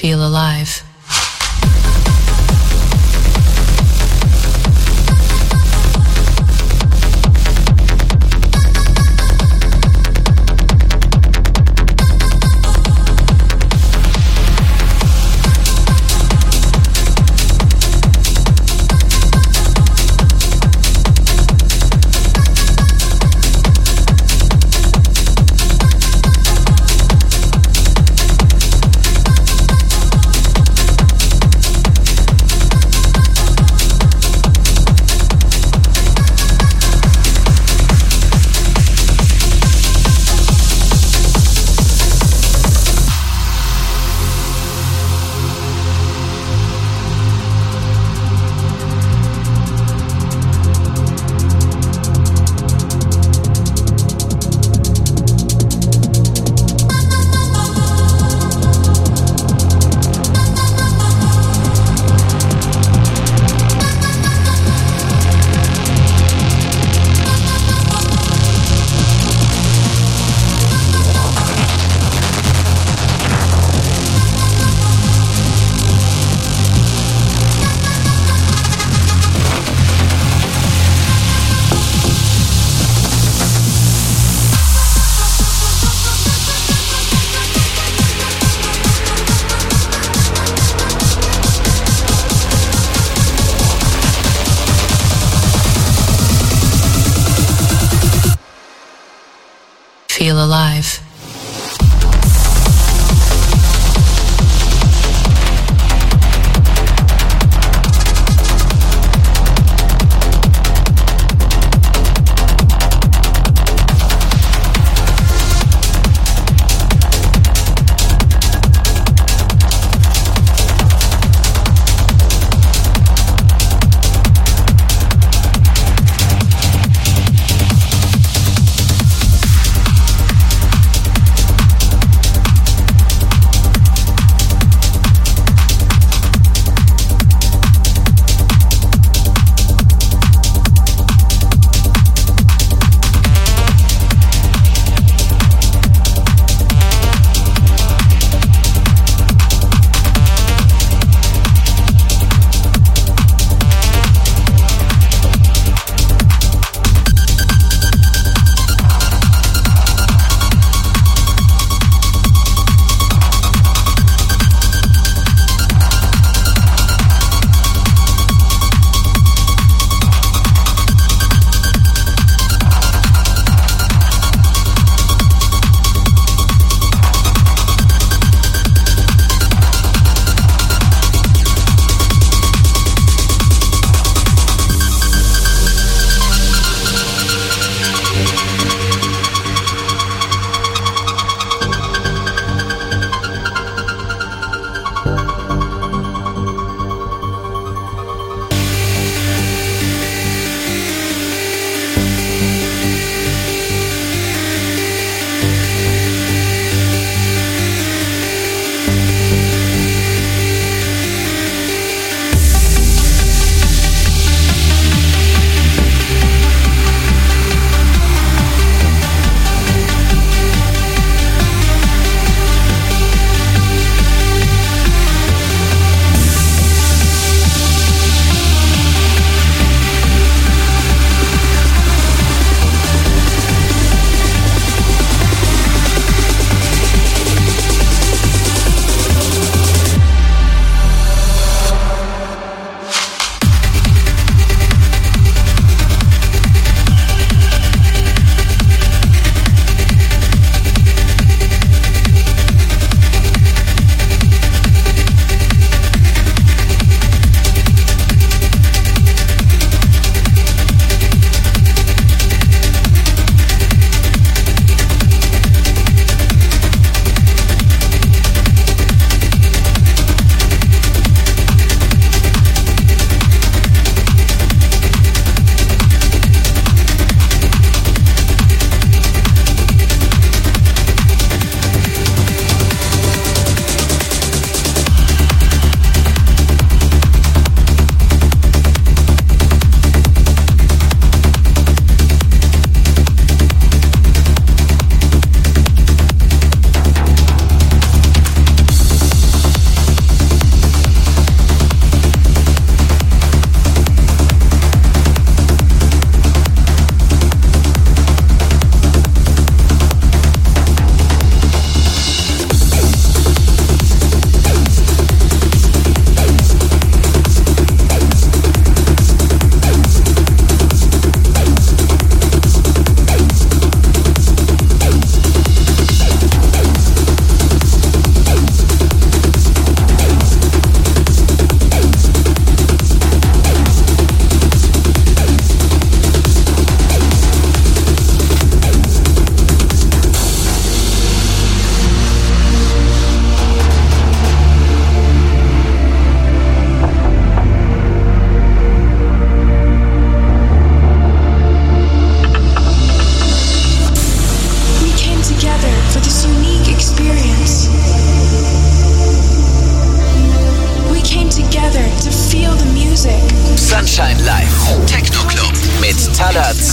Feel alive. Feel alive.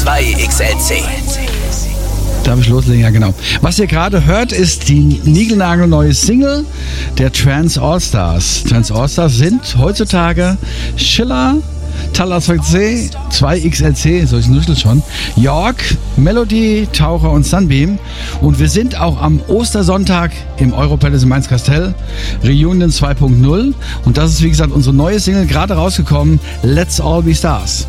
2XLC. Darf ich loslegen? Ja, genau. Was ihr gerade hört, ist die niegelnagelneue Single der Trance All-Stars. Trance All-Stars sind heutzutage Schiller, Talas C, 2XLC, so ich nuschel schon, York, Melody, Taucher und Sunbeam. Und wir sind auch am Ostersonntag im Europalace in Mainz-Kastell, Reunion 2.0. Und das ist, wie gesagt, unsere neue Single, gerade rausgekommen, Let's All Be Stars.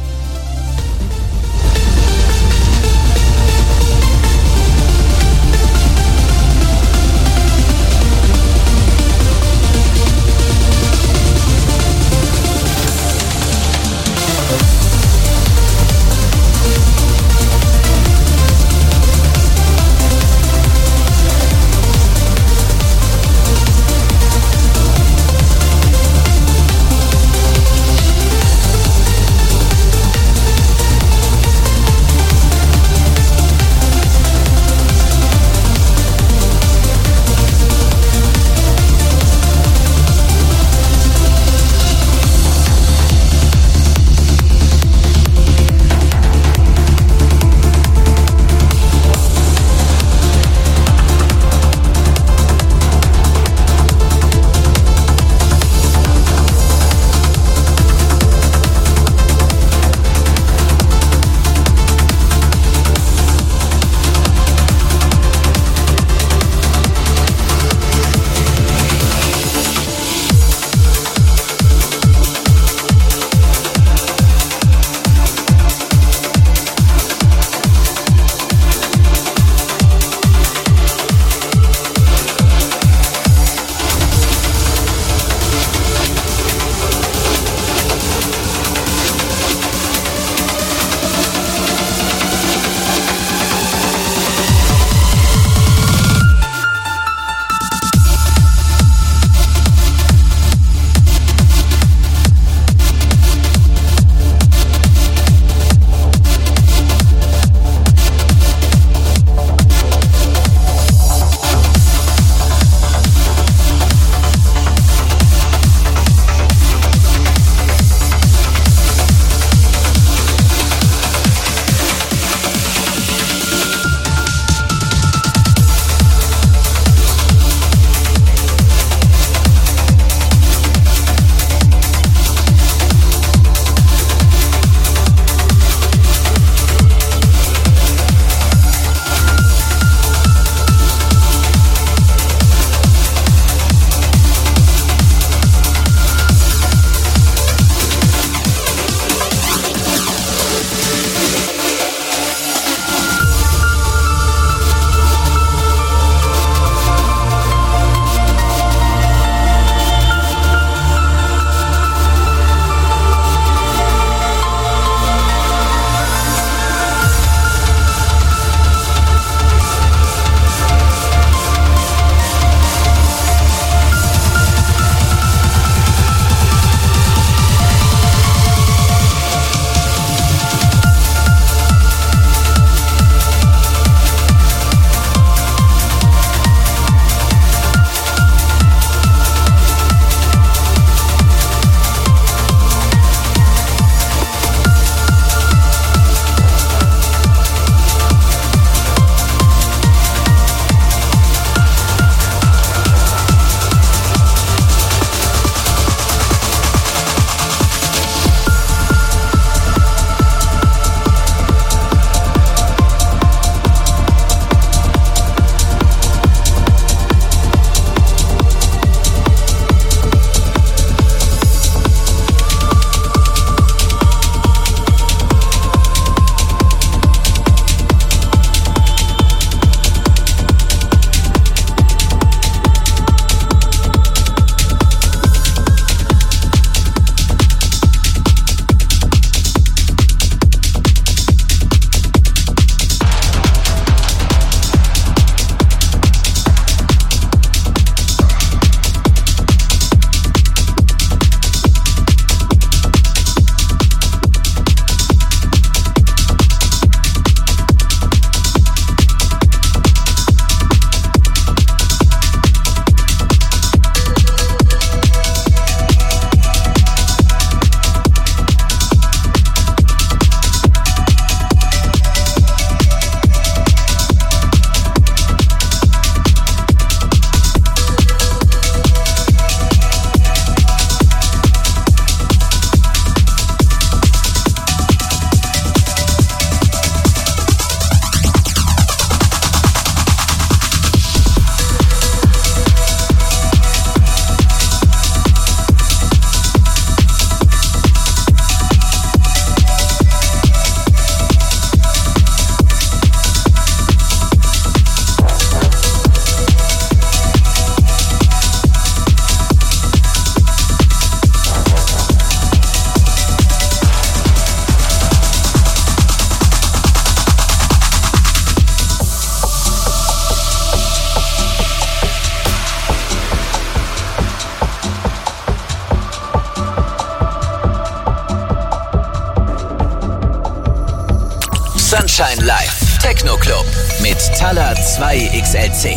Sunshine Live Techno Club mit Talla 2XLC.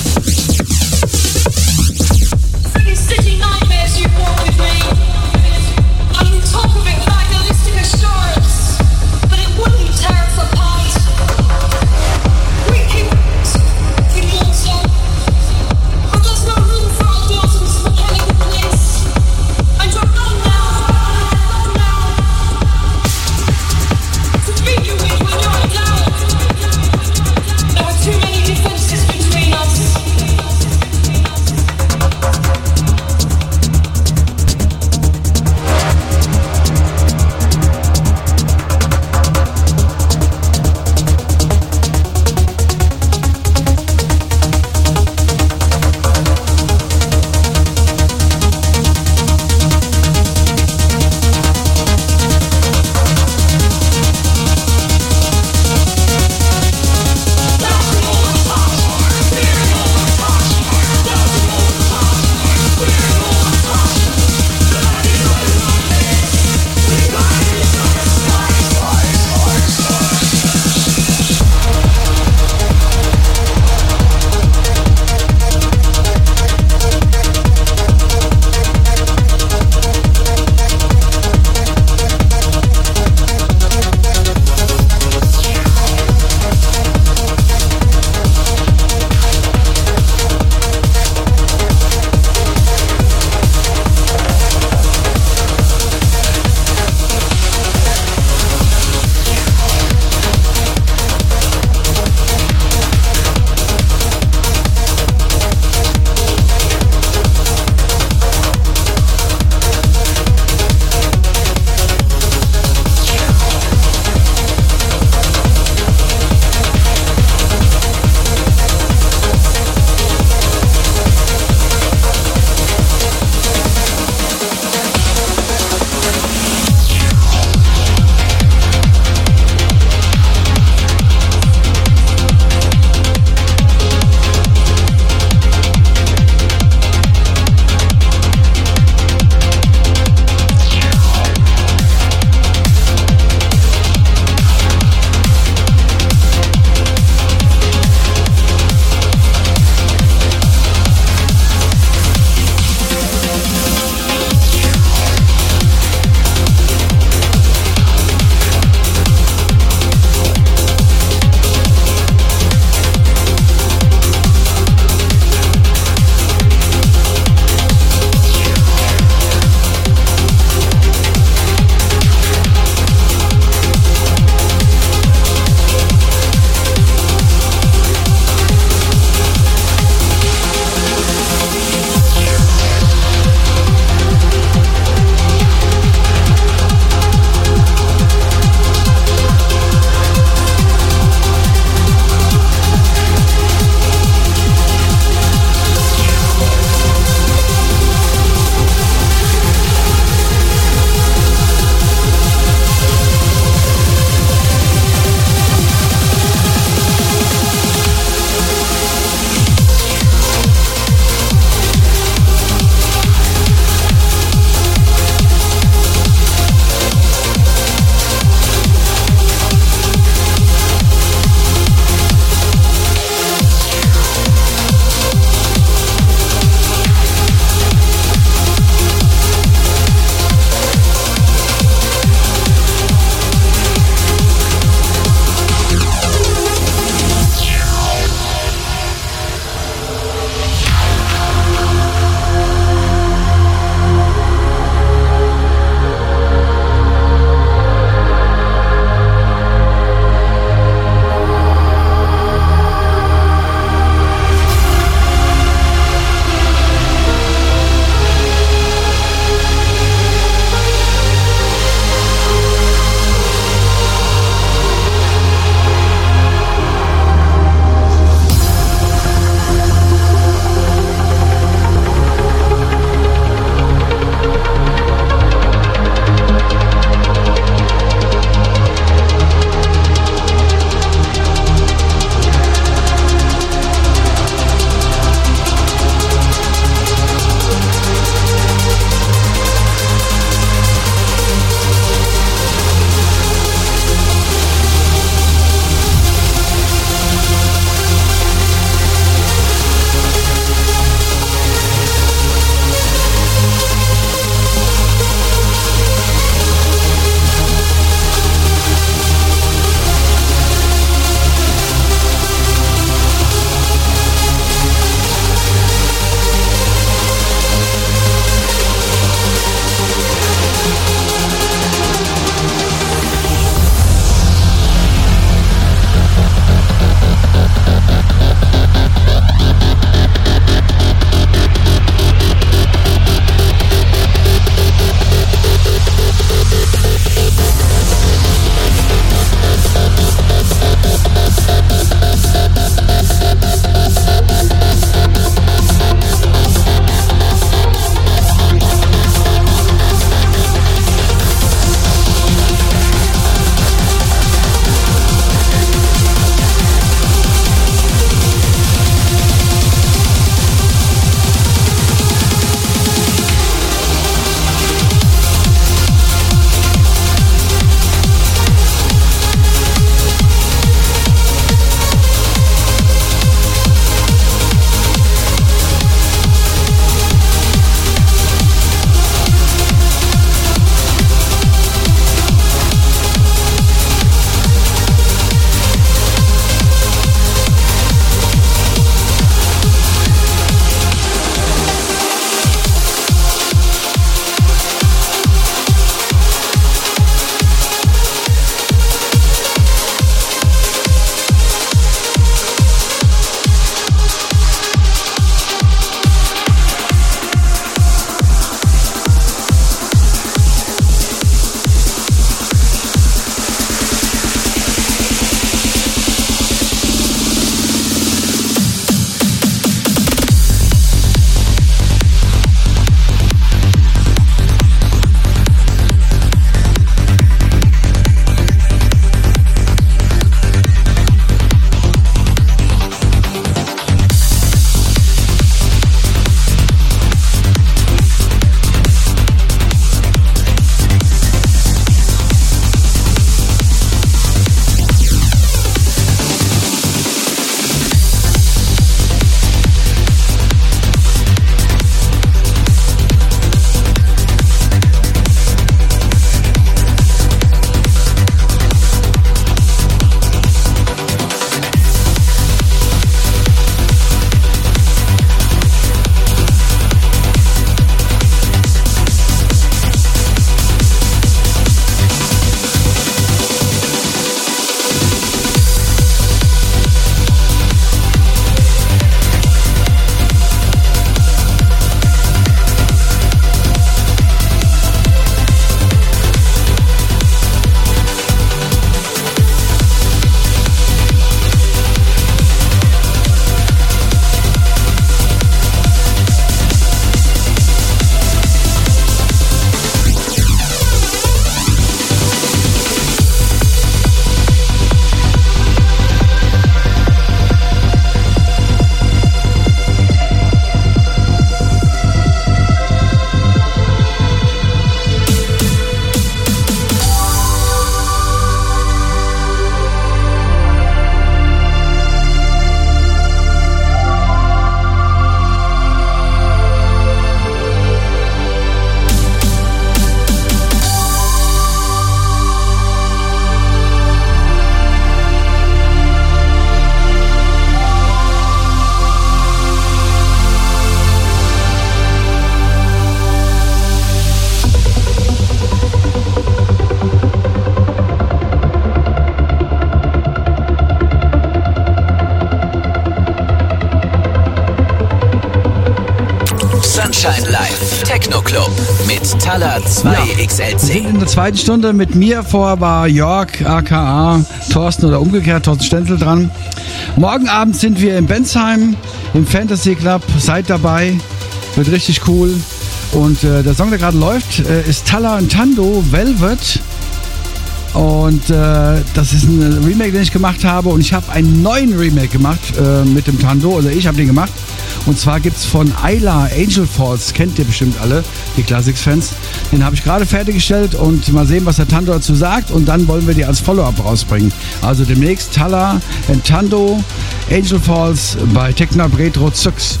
Sunshine Live, Techno Club mit Talla 2XLC. Wir sind in der zweiten Stunde. Mit mir vor war Jörg, aka Thorsten oder umgekehrt, Thorsten Stenzel dran. Morgen Abend sind wir in Bensheim im Fantasy Club. Seid dabei, wird richtig cool. Und der Song, der gerade läuft, ist Talla und Tando, Velvet. Und das ist ein Remake, den ich gemacht habe. Und ich habe einen neuen Remake gemacht mit dem Tando. Also ich habe den gemacht. Und zwar gibt es von Ayla Angel Falls. Kennt ihr bestimmt alle, die Classics-Fans. Den habe ich gerade fertiggestellt. Und mal sehen, was der Tando dazu sagt. Und dann wollen wir die als Follow-up rausbringen. Also demnächst Talla und Tando, Angel Falls bei Techno Retro Zux.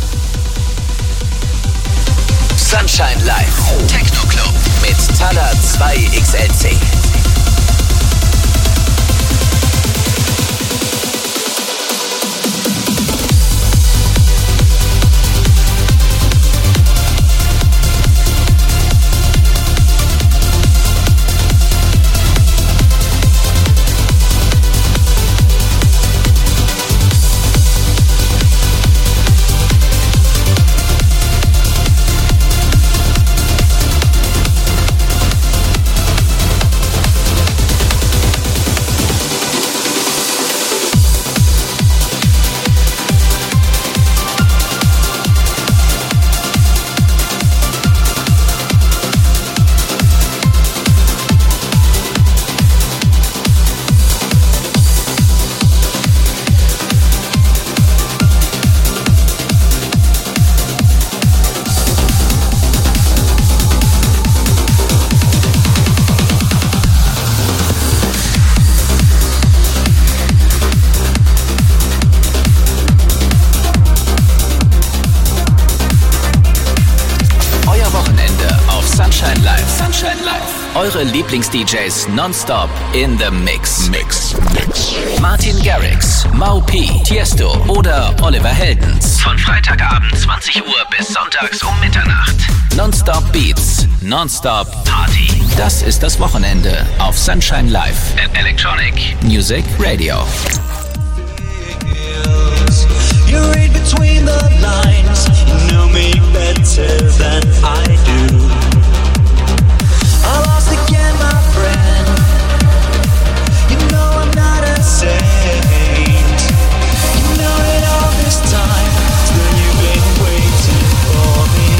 Sunshine Live, Techno Club mit Talla 2XLC. Eure Lieblings-DJs nonstop in the Mix. Martin Garrix, Mau P, Tiesto oder Oliver Heldens. Von Freitagabend 20 Uhr bis sonntags um Mitternacht. Nonstop Beats, nonstop Party. Das ist das Wochenende auf Sunshine Live at Electronic Music Radio. You read between the lines, you know me better than I do. I lost again, my friend. You know I'm not a saint. You know it all this time. Still you've been waiting for me.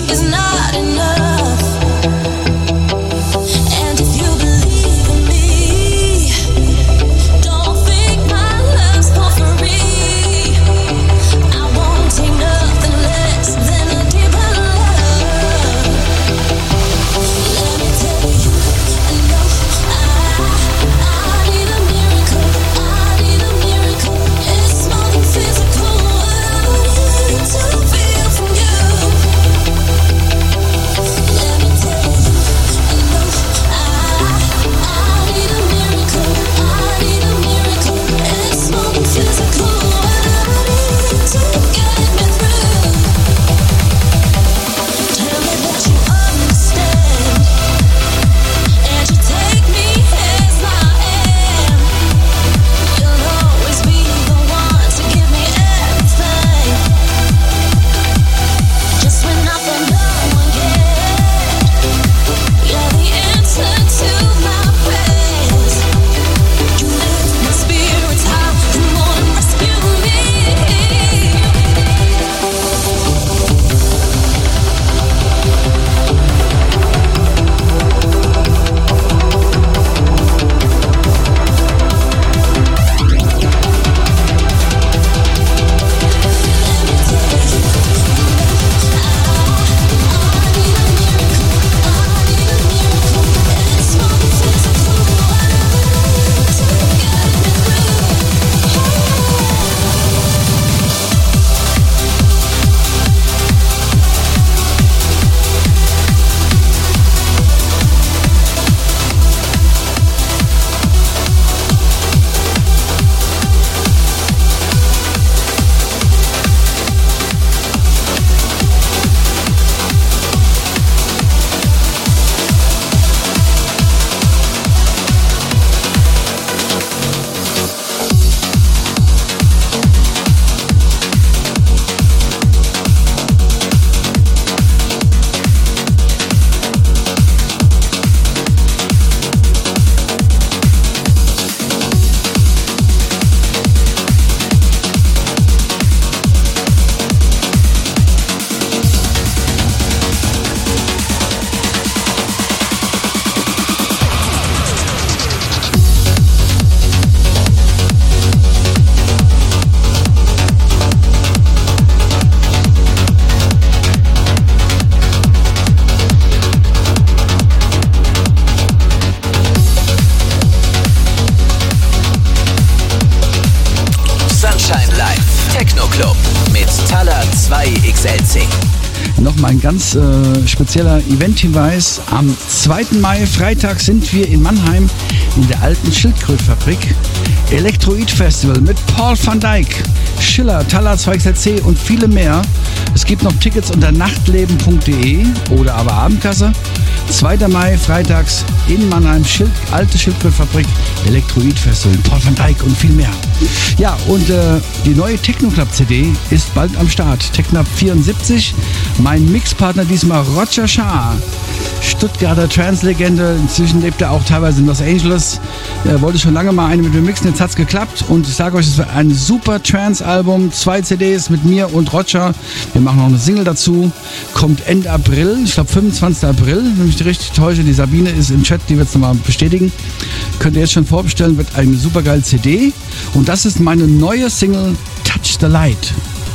XLC. Nochmal ein ganz spezieller Event-Hinweis. Am 2. Mai, Freitag, sind wir in Mannheim in der alten Schildkrötfabrik. Elektroid Festival mit Paul van Dyk, Schiller, Thaler 2XLC und viele mehr. Es gibt noch Tickets unter nachtleben.de oder aber Abendkasse. 2. Mai, freitags in Mannheim, alte Schildkrötfabrik, Elektroid Festival, Paul van Dyk und viel mehr. Ja, und die neue Techno-Club-CD ist bald am Start. Techno 74, mein Mixpartner diesmal Roger Shah, Stuttgarter Trance-Legende. Inzwischen lebt er auch teilweise in Los Angeles. Er wollte schon lange mal eine mit mir mixen, jetzt hat's geklappt. Und ich sage euch, es wird ein super Trance-Album, 2 CDs mit mir und Roger. Wir machen noch eine Single dazu. Kommt Ende April, ich glaube 25. April, wenn ich mich richtig täusche. Die Sabine ist im Chat, die wird es nochmal bestätigen. Könnt ihr jetzt schon vorbestellen, wird eine super geile CD. Und das ist meine neue Single Touch the Light.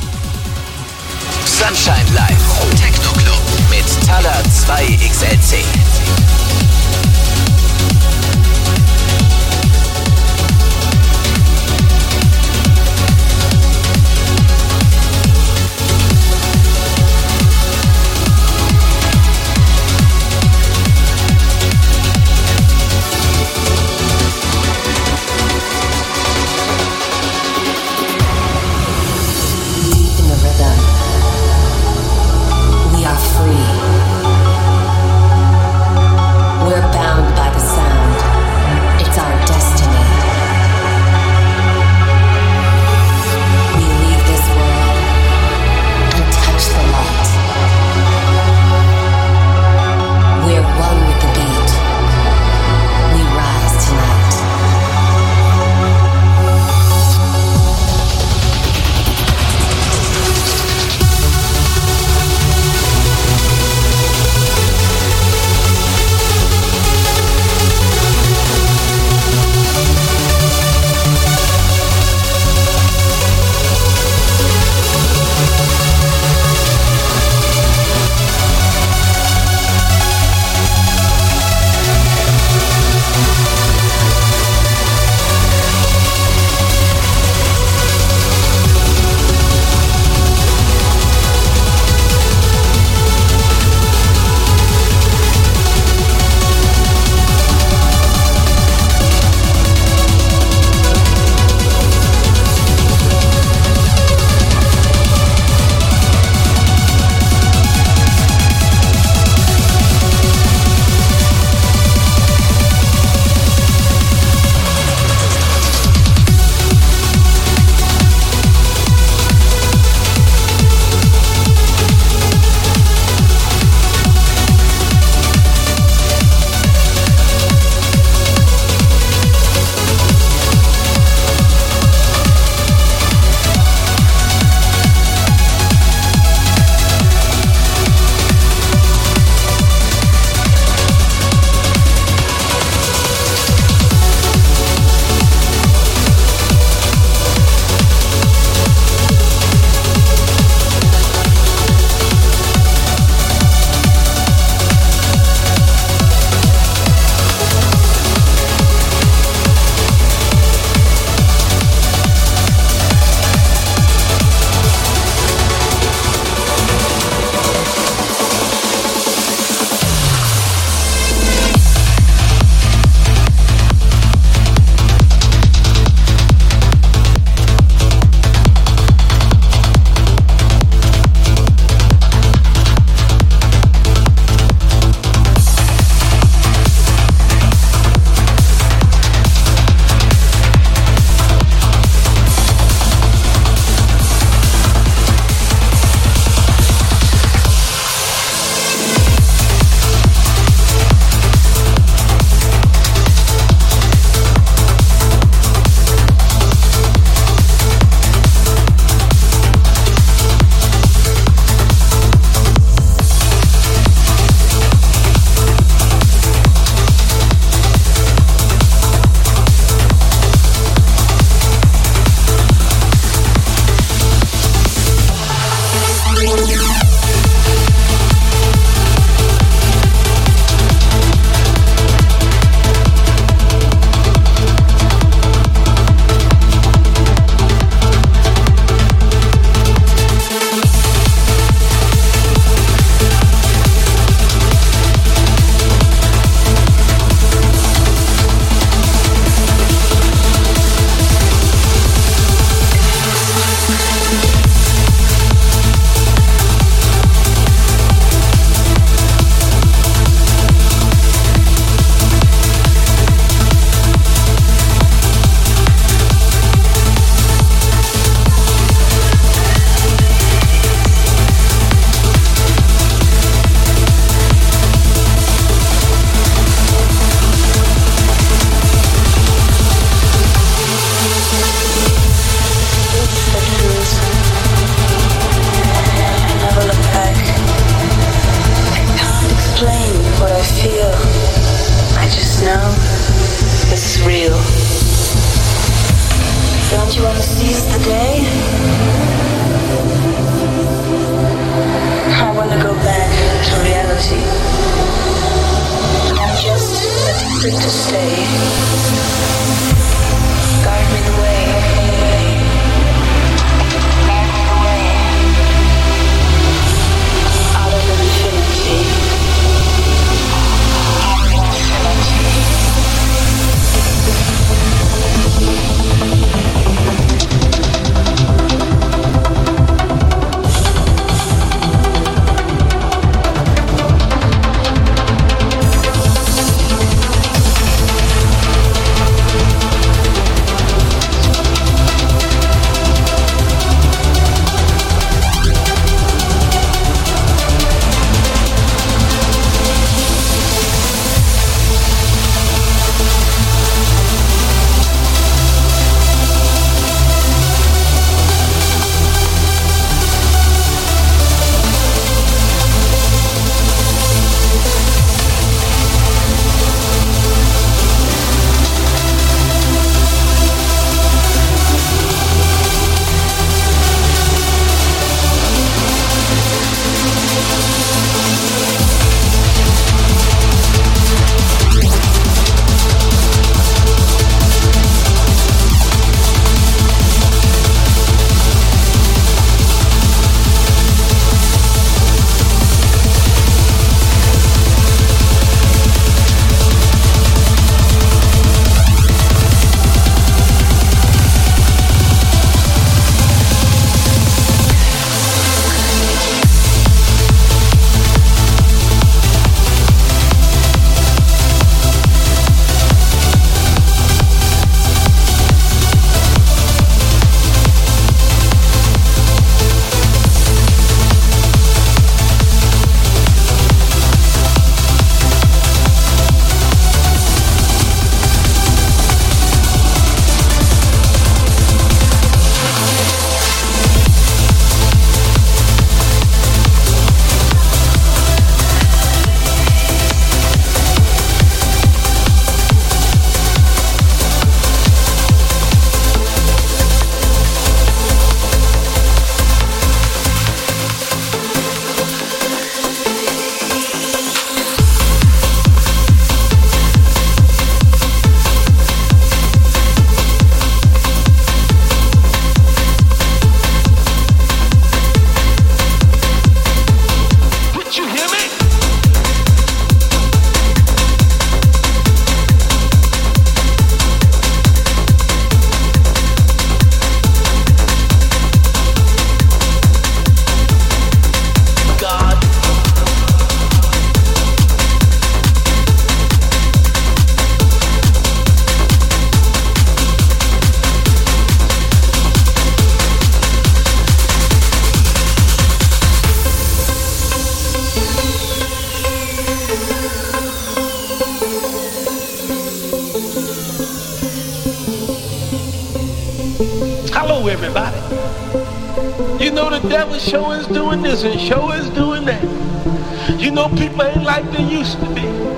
Sunshine Live, Techno Club mit Thaler 2XLC. good to stay. Guide me the way. Guide me the way. Out of infinity. Out of infinity. Hello, everybody. You know the devil sure is doing this and sure is doing that. You know people ain't like they used to be.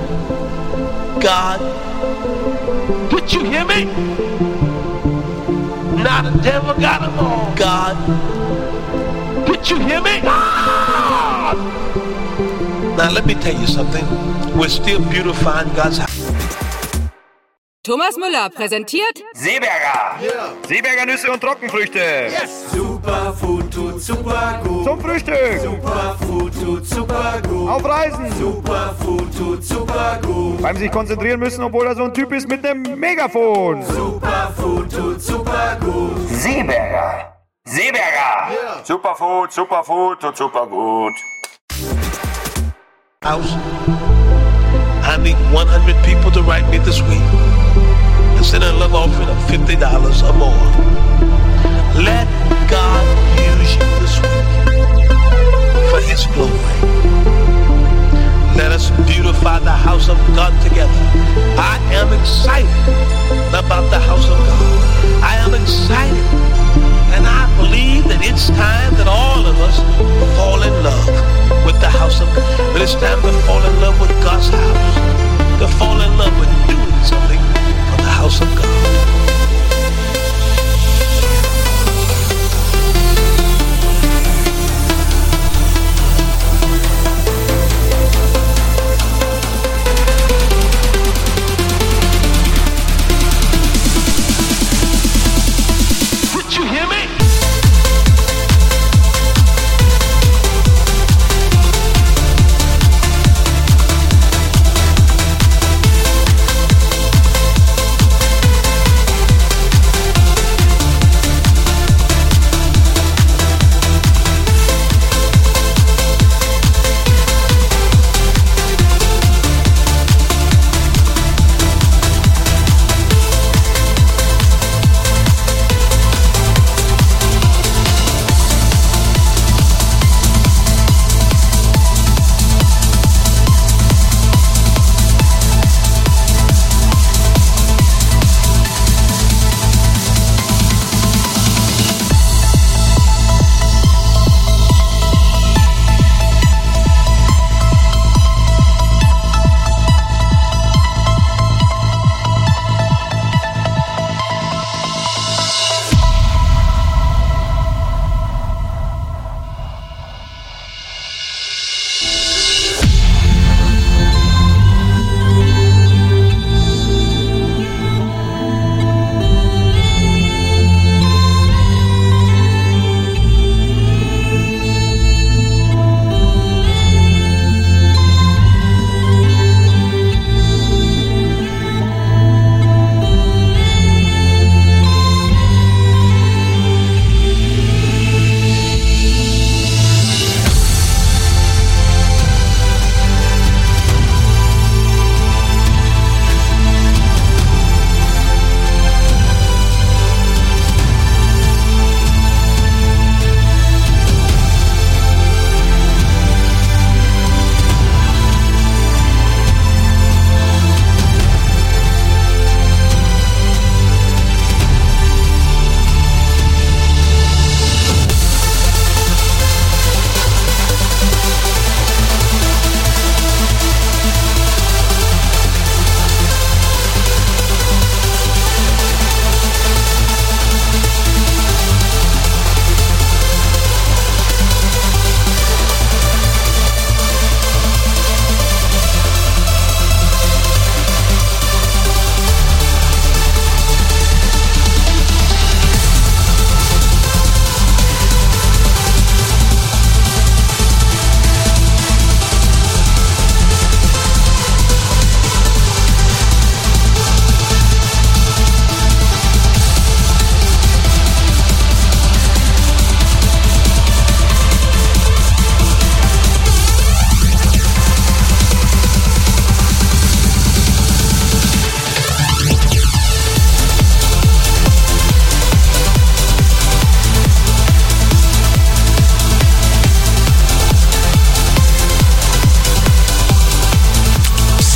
God, did you hear me? Now the devil got them all. God, did you hear me? God! Now let me tell you something. We're still beautifying God's house. Thomas Müller präsentiert Seeberger. Yeah. Seeberger Nüsse und Trockenfrüchte. Yes. Superfood tut super gut. Zum Frühstück. Superfood tut super gut. Auf Reisen. Superfood tut super gut. Beim sich konzentrieren müssen, obwohl er so ein Typ ist mit einem Megafon. Superfood tut super gut. Seeberger. Seeberger. Yeah. Superfood tut super gut. House. I need 100 people to write me this week and send a love offering of $50 or more. Let God use you this week for His glory. Let us beautify the house of God together. I am excited about the house of God. I am excited, and I believe that it's time that all of us fall in love with the house of God. But it's time to fall in love with God's house, to fall in love with doing something for the house of God.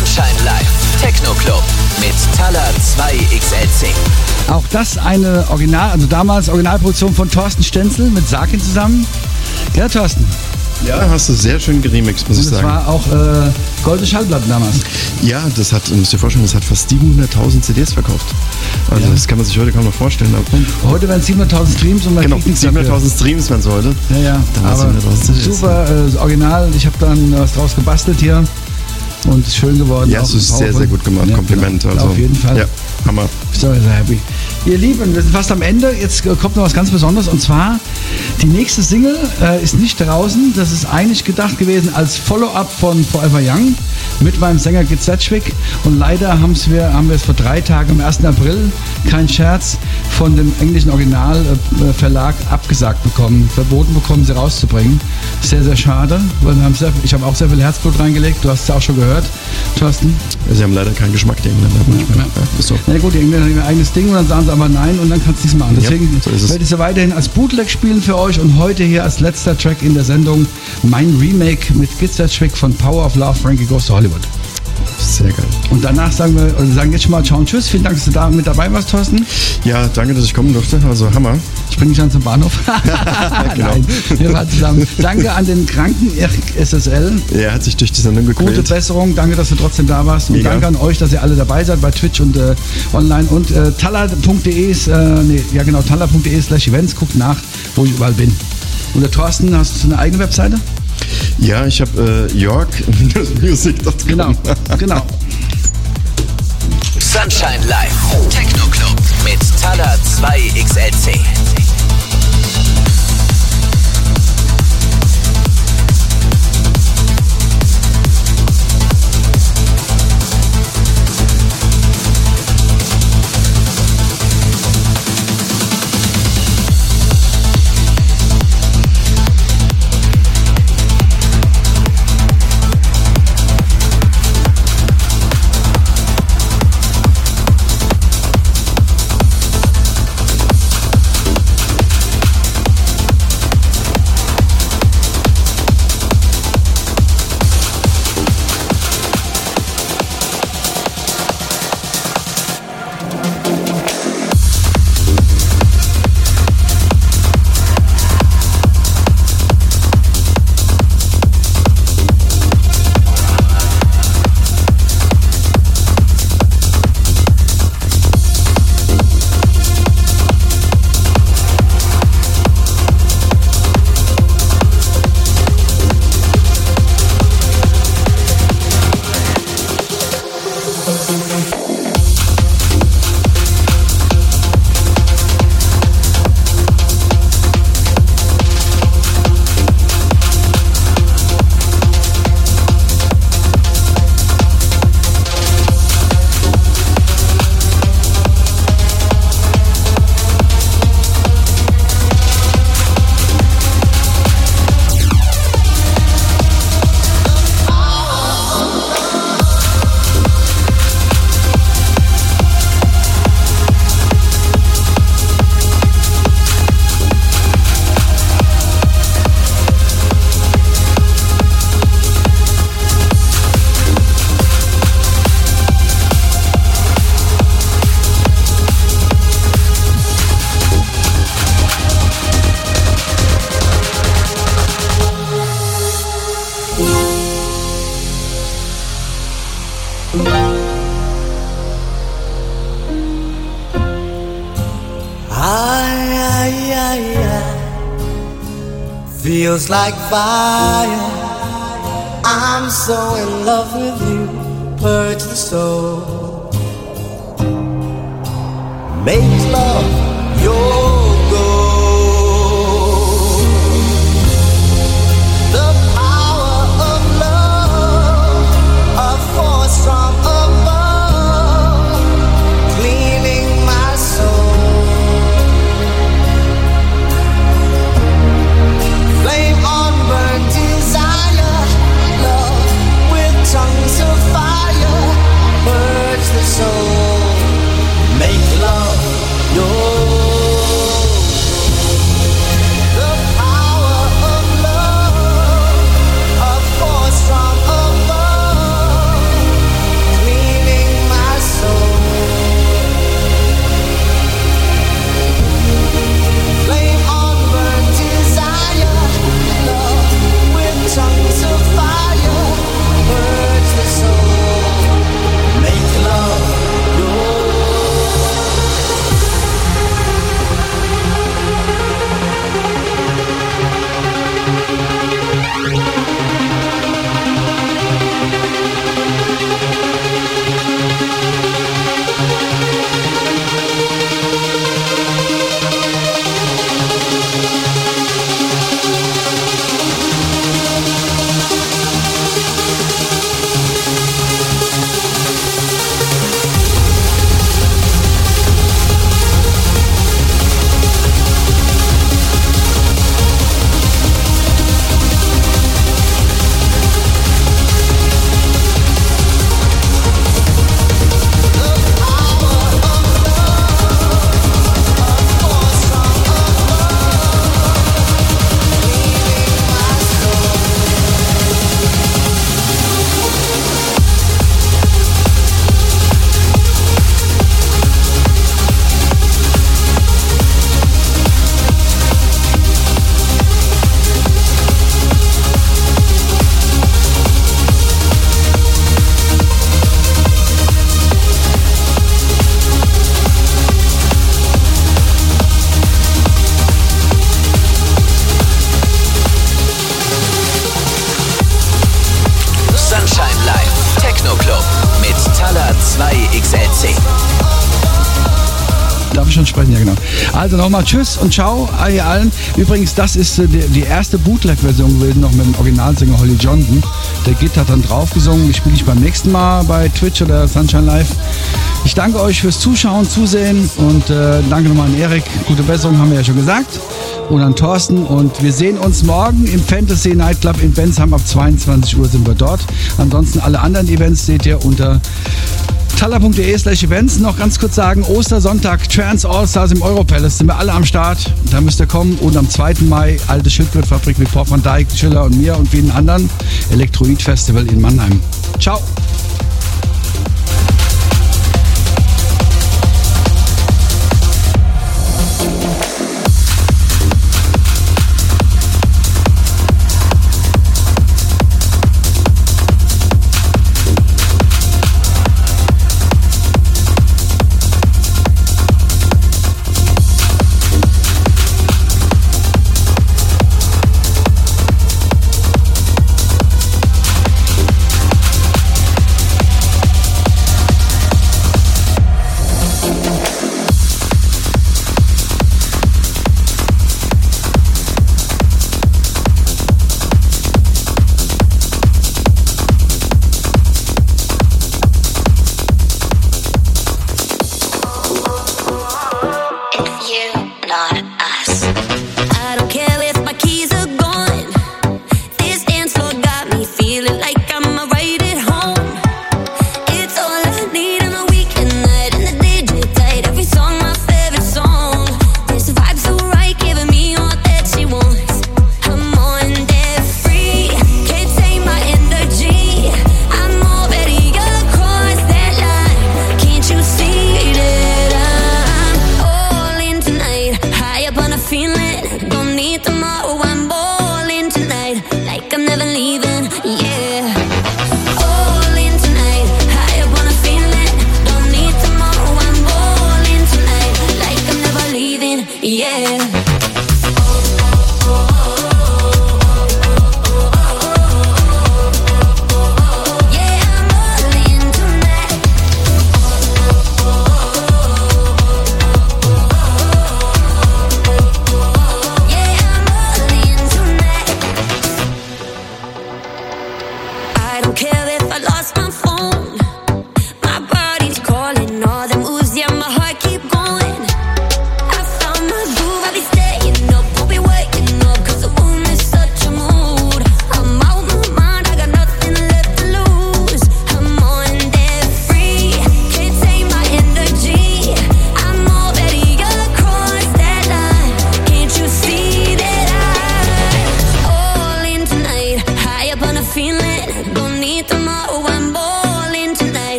Sunshine Live, Techno Club mit Talla 2XLC. Auch das eine damals Originalproduktion von Thorsten Stenzel mit Sakin zusammen. Ja, Thorsten. Ja, hast du sehr schön geremixed, muss ich sagen. Das war auch goldene Schallplatten damals. Ja, müsst ihr vorstellen, das hat fast 700.000 CDs verkauft. Also das kann man sich heute kaum noch vorstellen. Und heute werden es 700.000 Streams und man kriegt nichts dafür. 700.000 Streams werden es heute. Ja, aber super Original. Ich habe dann was draus gebastelt hier. Und ist schön geworden. Ja, es ist sehr, sehr gut gemacht. Ja, Kompliment. Genau. Also, auf jeden Fall. Ja, Hammer. So, sehr happy. Ihr Lieben, wir sind fast am Ende. Jetzt kommt noch was ganz Besonderes. Und zwar, die nächste Single ist nicht draußen. Das ist eigentlich gedacht gewesen als Follow-up von Forever Young mit meinem Sänger Git Sedgwick. Und leider haben wir es vor 3 Tagen, am 1. April, kein Scherz, von dem englischen Originalverlag abgesagt bekommen, verboten bekommen, sie rauszubringen. Sehr, sehr schade, weil ich habe auch sehr viel Herzblut reingelegt. Du hast es ja auch schon gehört, Thorsten. Sie haben leider keinen Geschmack, die Engländer. Ja, ist so. Na gut, die Engländer haben ihr eigenes Ding und dann sagen sie aber nein und dann kannst du nichts machen. Deswegen werde ich sie weiterhin als Bootleg spielen für euch und heute hier als letzter Track in der Sendung mein Remake mit Git Sedgwick von Power of Love, Frankie Goes to Hollywood. Sehr geil. Und danach sagen jetzt schon mal ciao und tschüss. Vielen Dank, dass du da mit dabei warst, Thorsten. Ja, danke, dass ich kommen durfte. Also Hammer. Ich bringe dich dann zum Bahnhof. Genau. Nein, wir waren zusammen. Danke an den kranken SSL. Er hat sich durch die Sendung gequält. Gute Besserung. Danke, dass du trotzdem da warst. Und danke an euch, dass ihr alle dabei seid bei Twitch und online. Und talla.de/events. Guckt nach, wo ich überall bin. Und der Thorsten, hast du eine eigene Webseite? Ja, ich habe york-music.com. Genau. Sunshine Live, Techno Club mit Talla 2XLC. Feels like fire. I'm so in love with you. Purge the soul. Make love your goal. The power of love, a force from above, cleaning my soul. Flame on burn desire, love with tongues of fire, purge the soul, make love your Techno Club mit Talla 2XLC. Darf ich schon sprechen? Ja, genau. Also nochmal tschüss und ciao ihr allen. Übrigens, das ist die erste Bootleg-Version gewesen, noch mit dem Originalsänger Holly Johnson. Der Git hat dann drauf gesungen. Die spiele ich beim nächsten Mal bei Twitch oder Sunshine Live. Ich danke euch fürs Zuschauen, Zusehen und danke nochmal an Erik. Gute Besserung, haben wir ja schon gesagt. Und an Thorsten. Und wir sehen uns morgen im Fantasy Nightclub in Bensheim. Ab 22 Uhr sind wir dort. Ansonsten alle anderen Events seht ihr unter talla.de/events. Noch ganz kurz sagen, Ostersonntag, Trance All-Stars im Europalace, sind wir alle am Start. Da müsst ihr kommen. Und am 2. Mai, alte Schildkrötfabrik mit Paul van Dijk, Schiller und mir und vielen anderen. Elektroid Festival in Mannheim. Ciao.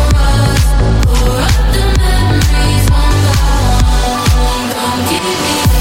Give me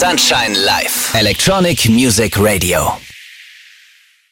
Sunshine Live. Electronic Music Radio.